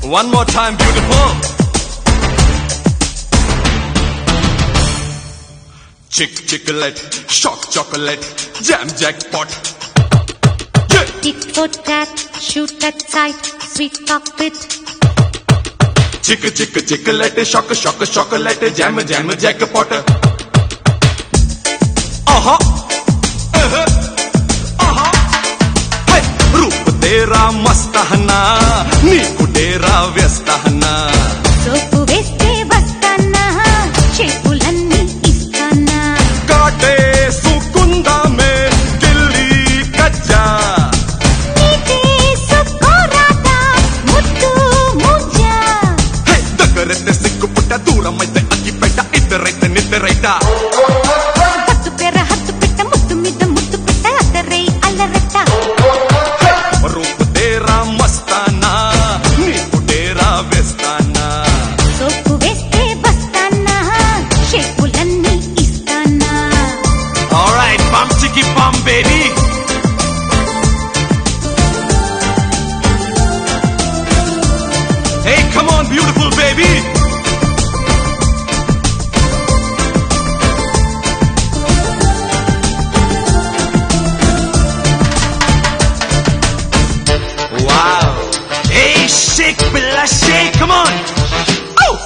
One more time, beautiful. Chick-chick-lette, shock chocolate, jam jackpot. Yeah. Tit for tat, shoot that sight, sweet cockpit. Chick-chick-chick-lette, shock chocolate, jam jackpot. Hey, रूप तेरा मस्त है ना, नीकु डेरा व्यस्त है ना. సోపు వేస్తే వస్తానా, చేతులన్నీ ఇస్తానా. काटे सुकुंदा में गिल्ली कच्चा. నీకే సుకోరాదా, ముద్దు ముజ్జా. Hey, దగ్గరైతే సిగ్గుపుట్ట, దూరమైతే అగ్గిపెట్ట, ఇద్దరైతే నిద్రైట. హత్తు పెర హత్తు పెట్ట, ముద్దు మీద ముద్దు పెట్ట, అద్దరై అల్లరట్ట. रूप तेरा मस्ताना, नीकु डेरा व्यस्ताना. సోపు వేస్తే వస్తానా, చేతులన్నీ ఇస్తానా. Alright, bum chicky bum baby. Hey, come on beautiful baby. Wow. Hey, shake Bella, shake, come on. Oh.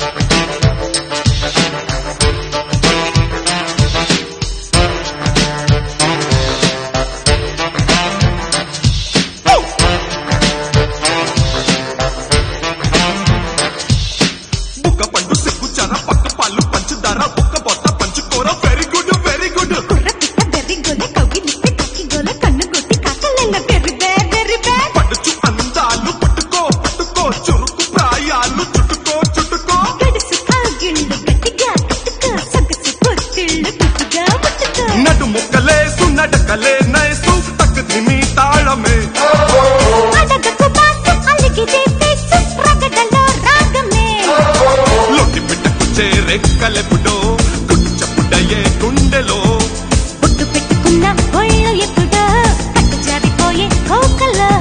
బుక్క పండు సిగ్గు చార పక్క పాలు పంచదార బుక్క బొత్త పంచుకోర వెరీ గుడ్ వెరీ గుడ్. కుర్ర పిట్ట బెర్రి గొల, కౌగిలిస్తే కక్కి గొల, కన్ను కొట్టి కాకలెల్ల బెర్రి బే బెర్రి బే. పడుచు అందాలు పట్టుకో పట్టుకో, చురుకు ప్రాయాలు చుట్టుకో చుట్టుకో. గడుసు కాగిళ్ళు గట్టిగా కట్టుకో, సొగసు పొత్తిళ్ళు గట్టిగా ముట్టుకో. నడుము కలేసు నడకలే నైసు తక్ ధిమి తాళమే. అడగకు బాసు, అలిగితే పేసు, రగడలో రాగమే. లొట్టి పిట్టకు చేరెక్కలెప్పుడో, గుచ్చపుడయే గుండెలో. బొట్టు పెట్టుకున్న ఒళ్ళు ఎప్పుడో, కట్టు జారిపోయే కోకలో.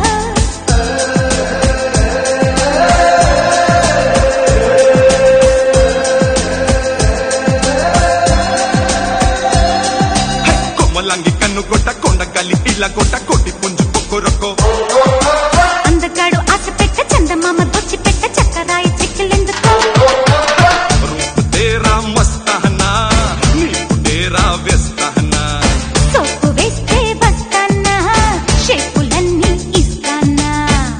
కొమ్మలంగి కన్ను గొట్ట కొండగలి ఇలా గొట్ట కొట్టి పుంజు పొక్కరొక్కో. అందగాడు ఆశ పెట్ట, చందమామ దొచ్చి పెట్ట, చక్కరాయి చిక్కులెందుకో. रूप तेरा मस्ताना, नीकु डेरा व्यस्ताना. సోపు వేస్తే వస్తానా, షేపులన్నీ ఇస్తానా.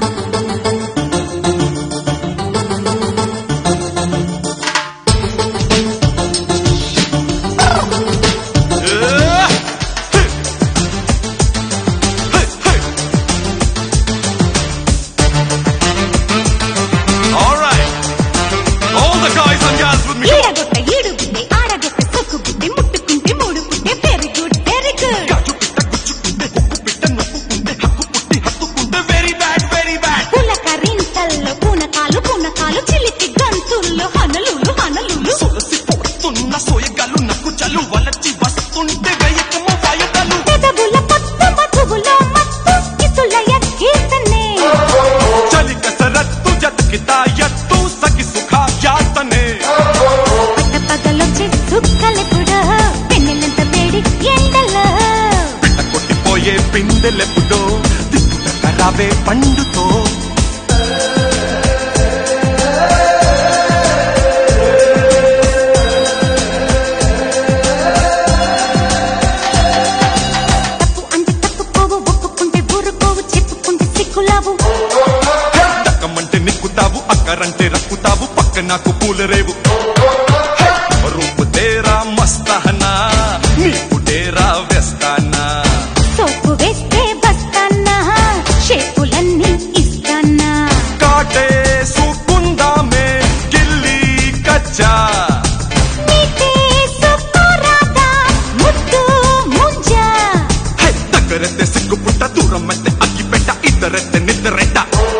Alright, all the guys and girls with me. ఈడగొట్ట ఈడు గుడ్డే, ఆడగొట్ట సొక్కు గుడ్డే, ముట్టుకుంటే మూడు గుడ్డే, వెరీ గుడ్ వెరీ గుడ్. గాజు పిట్ట గుచ్చుకుంటే, హుక్కు పిట్ట నొప్పుకుంటే, హక్కు పుట్టి హత్తుకుంటే, వెరీ బ్యాడ్ వెరీ బ్యాడ్. పులకరింతల్లో పూనకాలు, చిలిపి గంతుల్లో హనలులు హనలులు. సొగసి పోతున్న సోయగాలు నక్కు చలు వలచి వస్తుంటే వేయకమ్మ వాయుగాలు. పెదవుల పొత్తు, మధువులో మత్తు, ఇసులయ కీర్తనే. చలి కసరత్తు జతకితా ఎత్తు సగి సుఖ యాతనే. పగలొచ్చే చుక్కలెప్పుడో, పెన్నెలంత వేడి ఎండలో. పిట్ట కొట్టిపోయే పిందెలెప్పుడో, తిప్పుట కరావే పండుతో. తప్పు అంటే తప్పుకోవు, ఒప్పుకుంటే ఊరుకోవు, చెప్పుకుంటే సిక్కులావు. దక్కమంటే నిక్కుతావు, అక్కరంటే రక్కుతావు, పక్క నాకు పూలరేవు. రూप तेरा मस्ताना, नीकु डेरा व्यस्ताना. సోపు వేస్తే వస్తానా, షేపులన్నీ ఇస్తానా. काटे सुकुंदा में गिल्ली कच्चा. నీకే సుకోరాదా, ముద్దు ముజ్జా. దగ్గరైతే సిగ్గుపుట్ట, దూరమైతే అగ్గిపెట్ట, ఇద్దరైతే నిద్రెట్ట.